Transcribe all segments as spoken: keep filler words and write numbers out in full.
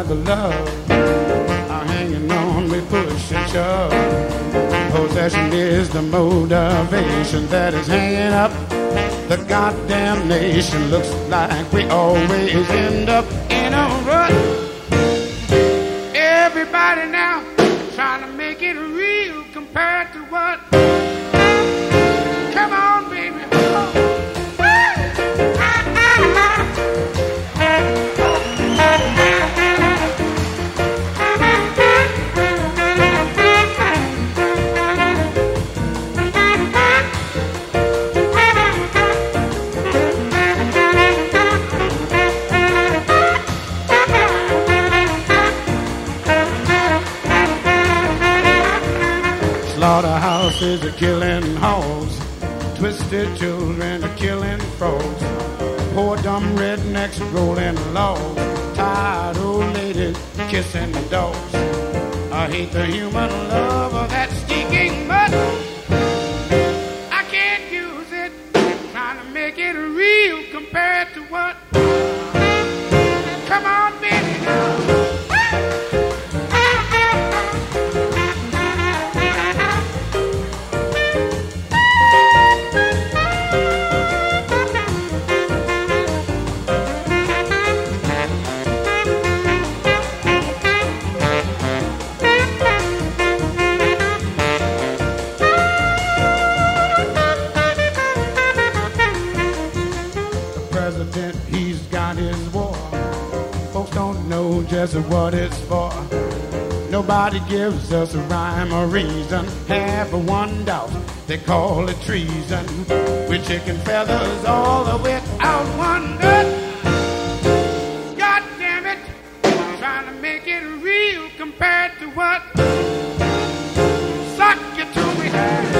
type of love are hanging on with push and shove. Possession is the motivation that is hanging up the goddamn nation. Looks like we always end up in a rut. Everybody now trying to make it real compared to what? Come on, baby. Slaughterhouses are killing hogs, twisted children are killing frogs, poor dumb rednecks rolling logs, tired old ladies kissing the dogs. I hate the human love of that stinking mud. I can't use it, trying to make it real compared to what? Come on, baby, now. He's got his war. Folks don't know just what it's for. Nobody gives us a rhyme or reason. Half of one doubt, they call it treason. With chicken feathers all the way out one nut. God damn it, trying to make it real compared to what? Suck it to me.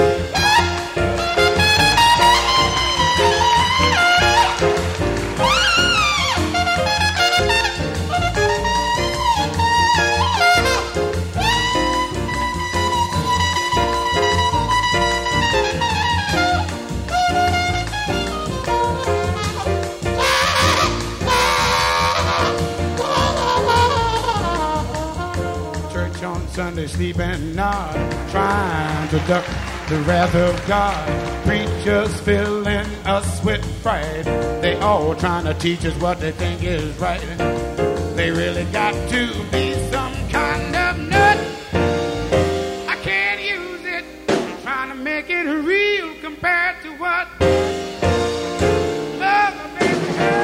Sunday sleeping nod, trying to duck the wrath of God. Preachers filling us with fright. They all trying to teach us what they think is right. They really got to be some kind of nut. I can't use it, trying to make it real compared to what? Love, baby.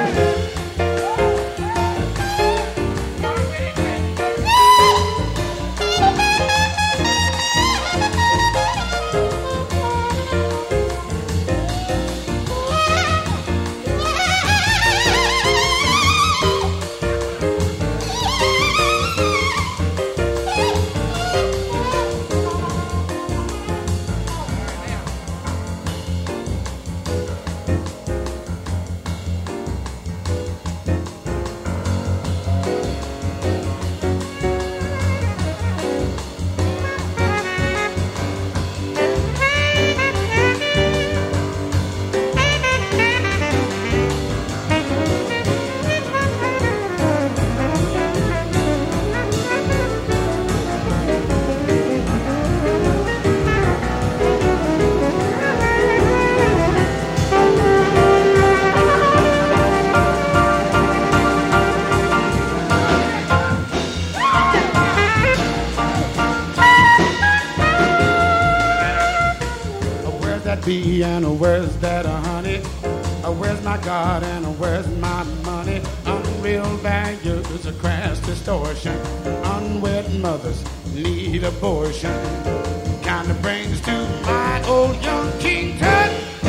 Be and where's that honey? Where's my God and where's my money? Unreal values, a crass distortion. Unwed mothers need abortion. Kinda brings to my old young King Tut.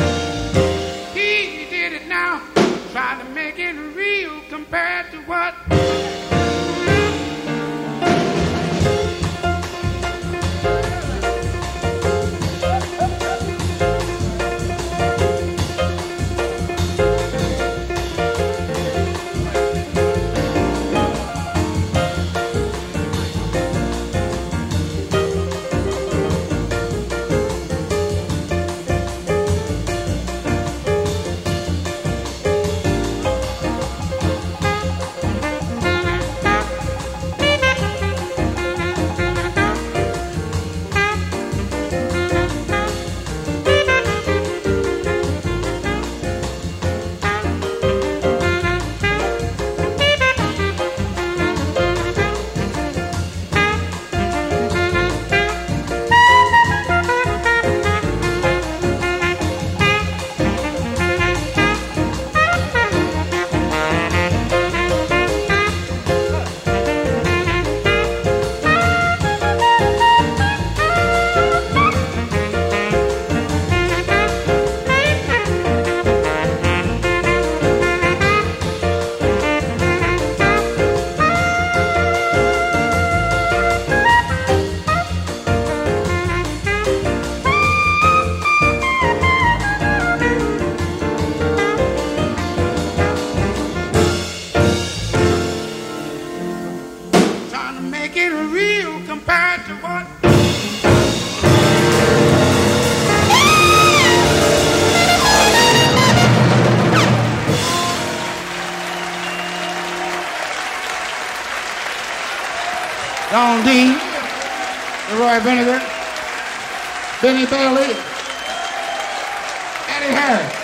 He did it now, trying to make it real compared to what? Don Dean, Roy Vinegar, Benny Bailey, Eddie Harris.